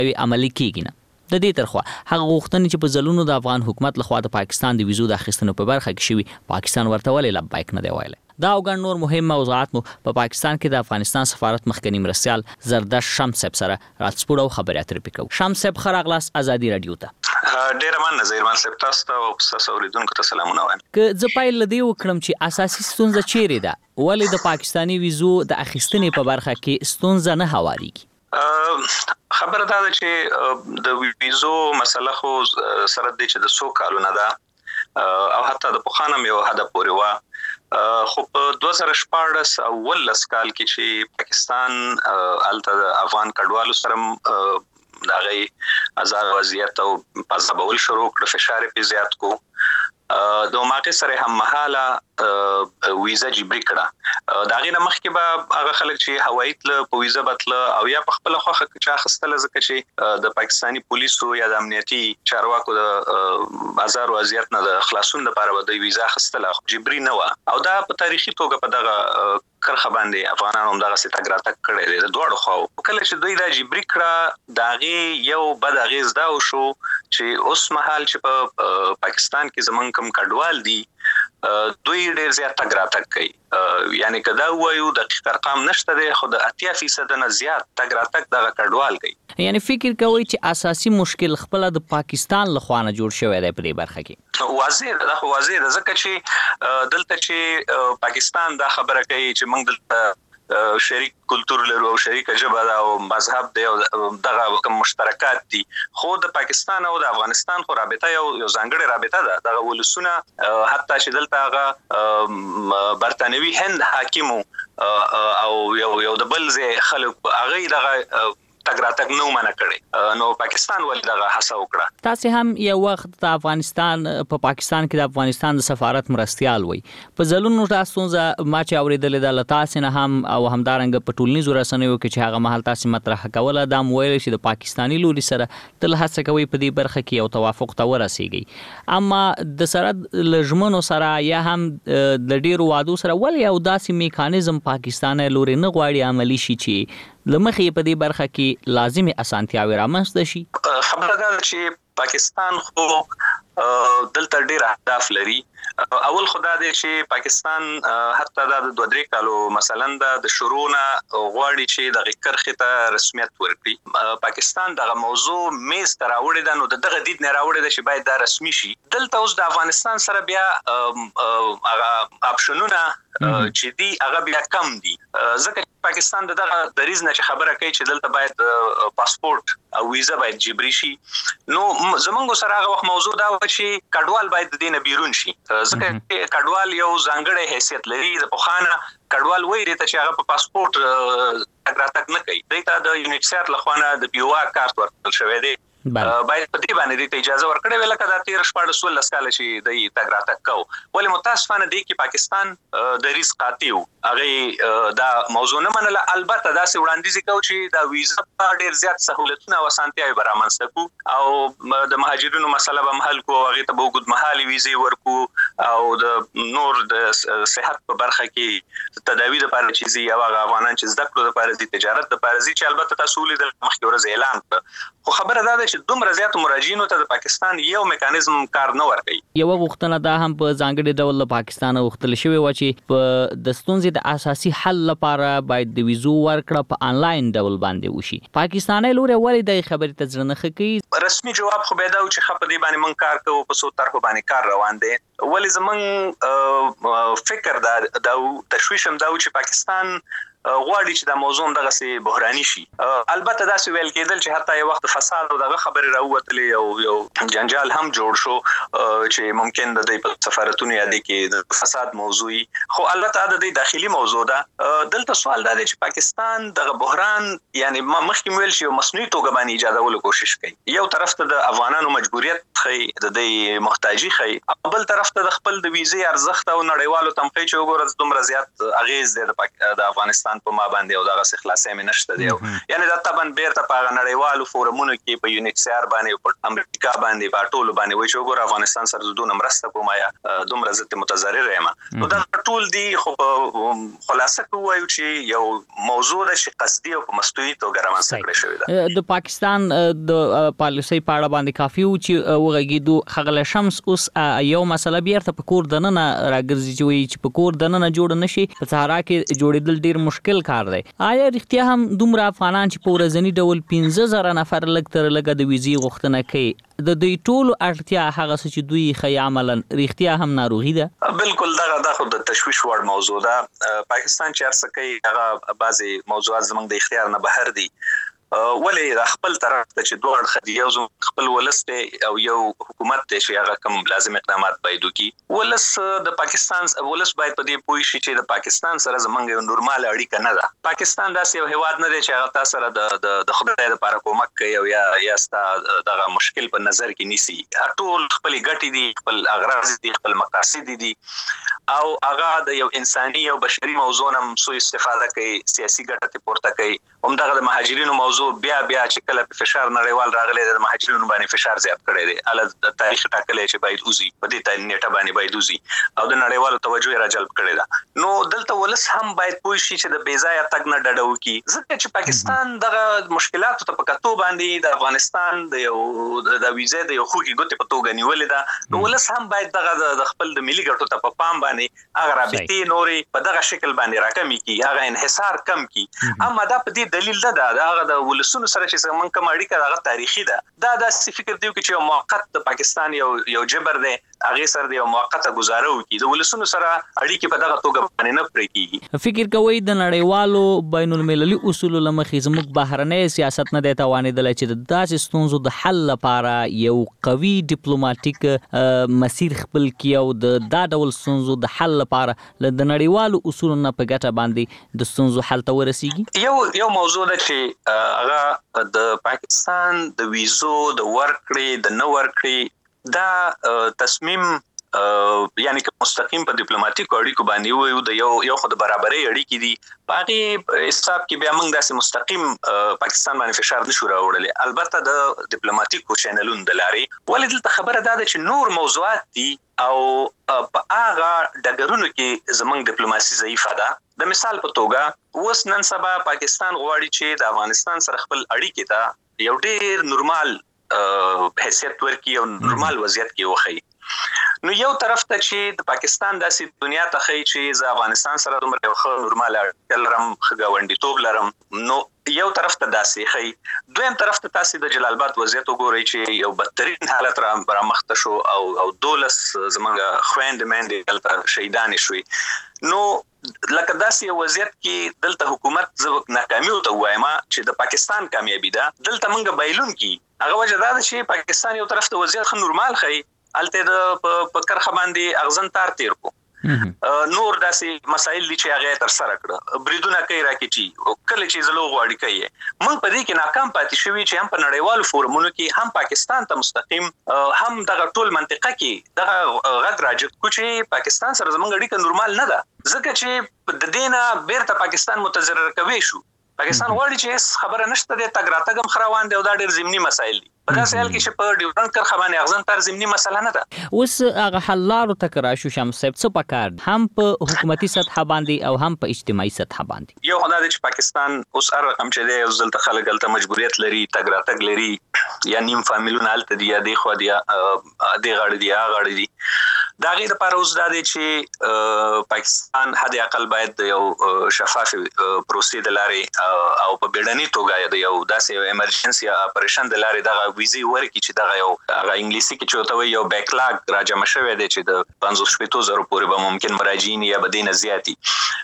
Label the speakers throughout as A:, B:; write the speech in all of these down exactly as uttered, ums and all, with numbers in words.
A: عملي کیږي نه. د دې ترخوا هغه غوښتنې چې په ځلونو د افغان حکومت لخوا د پاکستان د ویزو د اخیستنو په برخه کې شوي پاکستان ورته ولې لبیک نه دی ویلی. دا او ګڼ نور مهم موضوعات مو په پاکستان کې د افغانستان سفارت مخکنی مرستیال زردشت شمس صاحب سره راڅپوړو خبرې اترې پکو. شمس صاحب ښه راغلاست ازادي رادیو ته.
B: ډېره مننه زیرمان صاحب، تاسو ته او تاسو اوریدونکو ته سلامونه وایم.
A: که زه پیل له دې وکړم چې اساسي ستونزه چیرې ده، ولې د پاکستاني ویزو د اخیستنې په برخه کې ستونزه نه هواریږي؟
B: خبره دا ده چې د ویزو مسله خو سره د چې د څو کالونه ده او حتی د پخوانه یو حد پورې وه، خو په دوه زره شپاړس او ولس کال کې چې پاکستان هلته د افغان کډوالو سره د هغې ازار وضعیت او پازابول شروع کړه، فشار یې پې زیات کو، د هماغې سره هم مهاله ویزه جبري کړه. د هغې نه مخکې به هغه خلک چې هوایي تله په ویزه به تله او یا په خپله خوښه چا اخیستله، ځکه چې د پاکستاني پولیسو یا د امنیتي چارواکو د ازار وضعیت نه د خلاصون لپاره به دوی ویزه اخیستله، خو جبري نه وه. او دا په تاریخي توګه په دغه کرخه باندې افغانانو همدغسې تګ راتګ کړی دی د دواړو خواو. کله چې دوی دا جبري کړه، د هغې یو بد اغېز دا وشو چې اوس مهال چې په پاکستان کې زمونږ کوم کډوال دي دوی ډېر زیات تګ راتګ کوي. یعنی که دا ووایو دقیق ارقام نشته دی، خو د اتیا فیصده نه زیات تګ راتګ دغه کډوال کوي.
A: یعنی فکر کوئ چې اساسي مشکل خپله د پاکستان لخوا نه جوړ شوی دی په دې برخه کې؟
B: واضح ده، دا خو واضح ده، ځکه چې دلته چې پاکستان دا خبره کوي چې موږ دلته شریک کلتور لرو او شریک ژبه ده او مذهب دی او دغه کوم مشترکات دي، خو د پاکستان او د افغانستان خو رابطه یو یو ځانګړې رابطه ده. دغه ولسونه حتی چې دلته هغه برطانوي هند حاکمو او یو یو د بل ځای خلک هغوی دغه تګ راتګ نه منع کړی، نو پاکستان ولې دغه هڅه وکړه.
A: تاسې هم یو وخت د افغانستان په پاکستان کې د افغانستان د سفارت مرستیال وئ. په ځلونو دا ستونزه ما چې اورېدلې ده له تاسې نه هم او همدارنګه په ټولنیزو رسنیو کې چې هغه مهال تاسې مطرحه کوله، دا مو ویلی چې د پاکستاني لوري سره تل هڅه کوئ په دې برخه کې یو توافق ته ورسیږئ، اما د سره له ژمنو سره یا هم د ډېرو وعدو سره ولې یو داسې میکانیزم پاکستان لوري نه غواړي عملي شي چې لمخې په دې برخه کې لازمي اسانتیاوې رامنځته شي؟
B: خبره دا ده چې پاکستان خو دلته ډېر اهداف لري. اول خو دا دی چې پاکستان حتی دا د دوه درې کالو مثلا د شروع نه غواړي چې دغه کرښې ته رسمیت ورکړي. پاکستان دغه موضوع میز ته راوړې ده، نو د دغه دید نه راوړې ده چې باید دا رسمي شي. دلته اوس د افغانستان سره بیا هغه اپشنونه چې دي هغه بیا کم دي، ځکه پاکستان د دغه دریځ نه چې خبره کوي چې دلته باید پاسپورت او ویزه باید جبري شي، نو زمونږ سره هغه وخت موضوع دا و چې کډوال باید د دې نه بیرون شي، ځکه چې کډوال یو ځانګړی حیثیت لري. د پخوانه کډوال وایي دې ته چې هغه په پاسپورت تګ راتګ نه کوي، دوی ته د یونیسیار له خوا نه د پی او آر کارت ورکړل شوی دی، باید په دې باندې دې ته اجازه ورکړې وي، لکه دا تېره شپاړس ولس کاله چې دوی تګ راتګ کوو. ولې متاسفانه دی کې پاکستان دریځ قاطع و، هغې دا موضوع نه منله. البته داسې وړاندیز یې کوو چې دا ویزه په ډېر زیات سهولتونه او اسانتیاوې به رامنځته کړو او د مهاجرینو مسله به هم حل کړو، هغې ته به اوږدمهالې ویزې ورکړو او د نور د صحت په برخه کې تداوي دپاره چې ځي او هغه افغانان چې زده کړو دپاره ځي، تجارت دپاره ځي، چې البته تاسو ولیدل مخکې ورځ اعلان کړه. خو خبره دا ده چې دومره زیاتو مراجعینو ته د پاکستان یو میکانیزم کار نه ورکوي.
A: یوه غوښتنه دا هم په ځانګړي ډول له پاکستانه غوښتل شوې وه چې په د ستونزې د اساسي حل لپاره باید د ویزو ورکړه په آنلاین ډول باندې وشي. پاکستاني لوري ولې دغې خبرې ته زړه نه ښه کوي؟
B: رسمي جواب خو به دا و چې ښه په دې باندې موږ کار کوو، په څو طرحو باندې کار روان دی. ولې زموږ فکر دا دا تشویش هم دا و چې پاکستان غواړي چې دا موضوع دغسې بحراني شي. البته داسې ویل کېدل چې حتی یو وخت فساد او دغه خبرې راووتلې او یو جنجال هم جوړ شو چې ممکن د دوی په سفارتونو یا دې کې د فساد موضوع وي، خو البته د دوی داخلي موضوع ده. دلته سوال دا دی چې پاکستان دغه بحران یعنی ما مخکې مې ویل چې یو مصنوعي توګه باندې ایجادولو کوشش کوي. یو طرف ته د افغانانو مجبوریت ښیي، د دوی محتاجي ښیي، او بل طرف ته د خپل د ویزې ارزښت او نړیوالو ته هم ښیي چې وګوره دومره زیات اغېز دی د افغانستان افغانستان په ما باندې او دغه خلاصې مې نشته دی یعنی دا طبعا بیرته په نړیوالو فورمونو کې په یونیکسیار باندې په امریکا باندې په ټولو باندې وایي چې وګوره افغانستان سره دونه مرسته کوم یا دومره زه متضرر یم نو دا ټول دی خو خلاصه کوي چې یو موضوع ده چې قصدي او په مستوي توګه رامنځته کړی شوی ده
A: د پاکستان د پالیسي په اړه باندې کافي و چې وغږیدو خغل شمس اوس یو مسله بیرته په کور دننه راګرځي چې وایي چې په کور دننه جوړ نشي په صحرا کې جوړېدل ډیر مشکل کار دی آیا رښتیا هم دومره افغانان چې په ورځنی ډول پنځه زره نفر لږ تر لږه د ویزې غوښتنه کوي د دوی ټولو اړتیا هغه څه چې دوی خی عملاً رښتیا هم ناروغي ده
B: بالکل دغه د خو د تشویش وړ موضوع ده پاکستان چې هر څه کوي هغه بعضي موضوعات زموږ د اختیار نه بهر دي ولې د خپل طرف ته چې دوه اړخ یو خپل ولسته او یو حکومت ته چې هغه کوم لازم اقدامات باید وکړي ولس د پاکستان ولس باید په دې پوه شي چې د پاکستان سره زمونږ یو نورمال اړیکه نه ده پاکستان داسې یو هیواد نه دی چې هغه تاسو سره د د خدای لپاره کومک کوي او یا یا ستا دغه مشکل په نظر کې نیسي ټول خپل ګټې دي خپل اغراض دي خپل مقاصد دي او هغه د یو انساني او بشري موضوع نه سوء استفاده کوي سیاسي ګټه پورته کوي هم دغه د مهاجرینو موضوع بیا بیا چې کله په فشار نړیوال راغلی د مهاجرینو باندې فشار زیات کړی دی ال د تاریخ ټاکلې چې باید اوزي په دې تاریخ نیټه باندې باید اوزي او د نړیوالو توجه را جلب کړی دا نو دلته ولس هم باید پوه شي چې د بیځایه تګ نه ډډه وکړي ځکه چې پاکستان دغه مشکلاتو ته په کتو باندې د افغانستان د یو د ویزې د یو خوږی ګوتې په توګه نیولې ده نو ولس هم باید دغه د خپل د ملي ګټو ته په پام باندې هغه رابطې نورې په دغه شکل باندې راکمي کی هغه انحصار کم کی اما دا په دې دلیل ده دا هغه د ولسونو سره چې څنګه کوم اړیکه هغه تاریخي ده دا د فکر دی چې یو موقت د پاکستان یو یو جبر دی هغه سره د یو موقته گزاره وکړي د ولسونو سره اړیکې په دغه توګه باندې نه پرې کیږي
A: فکر کوي د نړیوالو بین المللي اصول لمخې زموږ بهرنۍ سیاست نه دی توانېدل چې د داسې ستونزو د حل لپاره یو قوي ډیپلوماټیک مسیر خپل کړي او د دا ډول ستونزو د حل لپاره د نړیوالو اصولو نه په ګټه باندې د ستونزو حل ته ورسیږي
B: یو یو موضوع ده چې هغه د پاکستان د ویزو د ورکړې د نه ورکړې دا تصمیم یعنی که مستقیم په ډیپلوماټیک اړیکو باندې وایو د یو یو خو د برابرۍ اړیکې دي باقي حساب کې بیا موږ داسې مستقیم پاکستان باندې فشار نشو راوړلی البته د ډیپلوماټیکو چینلونو د لارې ولې دلته خبره ده چې نور موضوعات دي او په هغه ډګرونو کې زموږ ډیپلوماسي ضعیفه ده د مثال په توګه اوس نن سبا پاکستان غواړي چې د افغانستان سره خپل اړیکې ته یو ډیر نورمال حیثیت ورکړي او نورمال وضعیت کې وخی نو یو طرف ته چې د پاکستان داسې دنیا ته خی چې ز افغانستان سره دومره یو ښه نورمال اړیکه لرم ښه ګاونډیتوب لرم نو یو طرف ته داسې خی دویم طرف ته تاسو د جلال آباد وضعیت وګورئ چې یو بدترین حالت را برمخته شو او او دولس زمونږ خويند مېند دلته شهیدان شوي نو لکه داسې وضعیت کې دلته حکومت زو ناکامي او ته وایم چې د پاکستان کامیابی ده دلته موږ بایلون کې هغه وجه دا چې پاکستان یو طرف ته وضعیت خن نورمال خی الته د په کرخه باندې اغزن تار تیر کو نور داسې مسائل دي چې هغه تر سره کړه بریدونه کوي راکېچی او کله چې زلو غواړي کوي موږ په دې کې ناکام پاتې شوی چې هم په نړیوالو فورمونو کې هم پاکستان ته مستقیم هم دغه ټول منطقه کې دغه غږ راځي چې پاکستان سره زموږ اړیکه نورمال نه ده ځکه چې د دینه بیرته پاکستان متضرر کوي شو پاکستان غواړي چې خبره نشته د تګ راتګم خروان دی او دا ډېر ضمني مسایل دي په داسې حال کې چې په ډیورنډ کرښه باندې اغزن تر ضمني مسله نه ده
A: اوس هغه حل لارو ته کراشو شمس صاحب څه پکار هم په حکومتي سطح باندې او هم په اجتماعي سطح باندې
B: یو خدای چې پاکستان اوس هر رقم چې دی اوس دلته خلک دلته مجبوریت لري تګ راتګ لري یا نیم فامیلونه الته دی یا دی خو دی دی غاړي دی غاړي دی دا غي د لپاره اوس دا دی چې پاکستان حد اقل باید یو شفاف پروسې د لارې او په بیړني توګه د یو داسې ایمرجنسي اپریشن د لارې دغه ویزي ورکړي چې دغه یو هغه انګلیسي کې چې وتوي یو بیکلاګ راجمع شوی دی چې د پنځوس شپږ زره پورې به ممکن مراجعین یا بدین زیاتی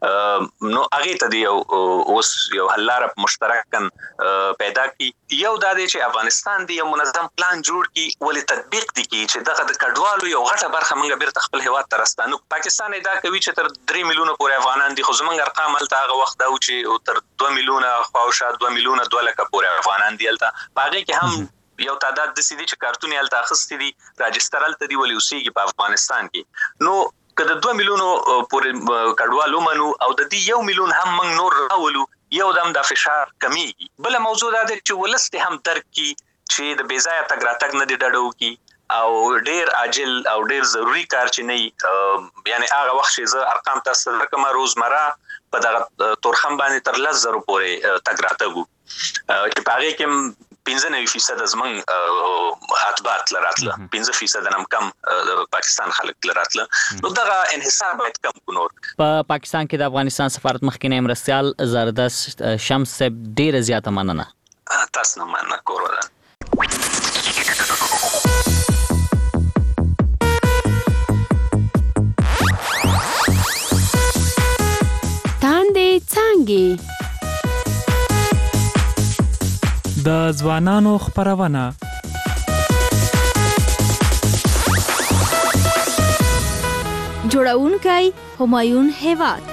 B: نو هغه ته دی اوس یو حل لار مشترکاً پیدا کی یو دا دی چې افغانستان دی یو منظم پلان جوړ کی ولې تطبیق دی کی چې دغه د کډوالو یو غټه برخه موږ بیرته خپل هیواد ته راستانو پاکستان دا کوي چې تر درې میلیونه پورې افغانان دي خو زمونږ ارقام هلته هغه وخت دا و چې تر دوه میلیونه خواوشا دوه میلیونه دوه لکه پورې افغانان دي هلته هغه کې هم یو تعداد د سیدی چې کارتونی هلته اخستې دي راجستر هلته دی ولې اوسېږي په افغانستان کې نو کله دوه میلیونو پورې کډوالو منو او د دې یو میلیون هم موږ نور راولو یو دم د فشار کمیږي. بل موضوع دا ده چې ولست هم درک کی چې د بیځایه تګ راتګ نه دی ډډو کی او ډیر عاجل او ډیر ضروری کار چې نه یعنی هغه وخت چې زه ارقام تاسو رقم روزمره په دغه تورخم باندې تر لس زره پورې تګ راتګو چې په هغه کې پنځه نوي فیصد زمون اتباعت لراتله پنځه فیصد هم کم د پاکستان خلک لراتله نو دغه انحصار باید کم کو. نور
A: په پاکستان کې د افغانستان سفارت مخکنی مرستيال زردست شمس صاحب ډیره زیاته مننه.
B: تاسو نه مننه کوروله.
C: تاندې څانګې
D: د ځوانانو خبرونه
C: جوړونکی همایون هیواد.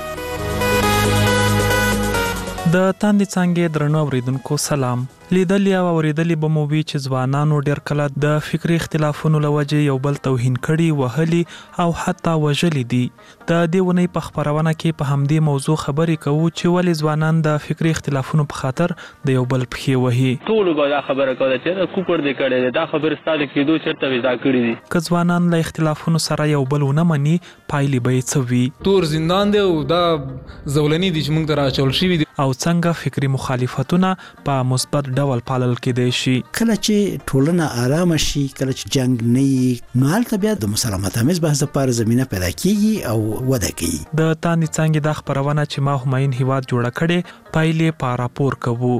D: د تاندې څانګې درنو اوریدونکو سلام. لیدلی او اوریدلی به مو وی چې ځوانانو ډیر کله د فکری اختلافونو لوجه یو بل توهین کړي وهلي او حتی وژلي دي. د دې ونې په خبرونه کې په همدې موضوع خبرې کوو چې ولې ځوانان د فکری اختلافونو په خاطر د یو بل پښې وهي.
E: ټول به دا خبره کوله چې کوپر دې کړي دا خبره ستاسو کېدو چرته ودا کړی دي.
D: که ځوانان له اختلافونو سره یو بل ونه مني پایلې به یې څه وي.
F: تور زندان دی او دا زولنی دي چې موږ ته راچول شوي دي
D: او څنګه فکری مخالفتونه په مثبت ډول پالل کېدای شي.
G: کله چې ټولنه آرام شي کله چې جنگ نه وي نو هلته بیا د مسالمت آمیز بحث لپاره زمينه پیدا کیږي او وده کوي.
D: د تاندې څانګې د خبرونه چې ما همایون هیواد جوړه کړي پایلې په راپور کوو.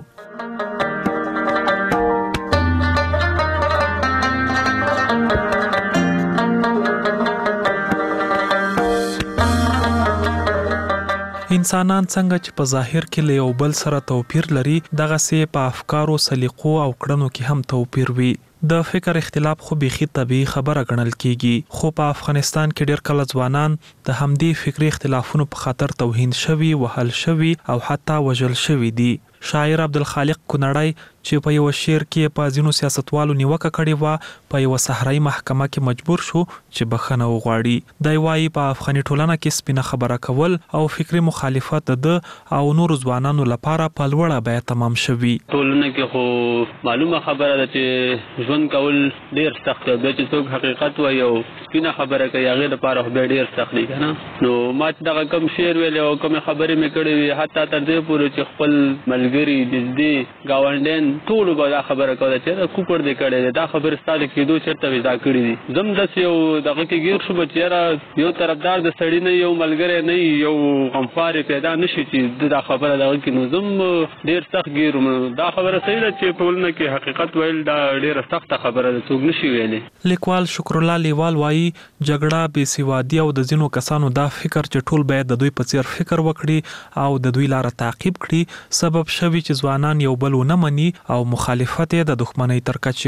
D: انسانان څنګه چې په ظاهر کې له یو بل سره توپیر لري دغه سي په افکارو سلیقو او کړنو کې هم توپیر وي. د فکر اختلاف خو بيخي طبيعي خبره ګڼل کیږي خو په افغانستان کې ډېر کله ځوانان د همدې فکری اختلافونو په خاطر توهین شوي وهل شوي او حتی وژل شوي دي. شاعر عبدالخالق کونړی چې په یو شعر کې په ځینو سیاستوالو نیوکه کړې و په یو صحرایي محکمه کې مجبور شو چې بخښنه وغواړي. دی وايي په افغاني ټولنه کې سپینه خبره کول او فکری مخالفت د او نور ځوانانو لپاره په لوړه بیه تمام شوي.
E: ټولنه کې خو معلومه خبره ده چې ژوند کول ډیر سخت دی چې څوک حقیقت وایي او سپینه خبره کوي هغه لپاره خو ډیر سخت دی کنه. نو ما چې دغه کم شعر ویل او کوم خبرې مې کړې وي حتی تر دې پورې چې خپل ملګری دې گاونډین ټول به دا خبره کوله چې کوپر دې کړي دا خبره ستاسو کېدو چرته ودا کړی دي. زم د یو دغه کې ګیر شو چې یو طرفدار د سړی نه یو ملګری نه یو غمخوار پیدا نشي چې دا خبره دغه کې نو زم ډیر سخت ګیرم. دا خبره صحیح ده چې په ولنه کې حقیقت ویل دا ډیر سخت خبره ده څوک نشي ویلي.
D: لیکوال شکر الله لیوال وایي جګړه بې سوادي او د ځینو کسانو دا فکر چې ټول باید د دوی په څیر فکر وکړي او د دوی لار تعقیب کړي سبب شوی چې ځوانان یو بل ونه مني او مخالفت د دښمنۍ تر کچې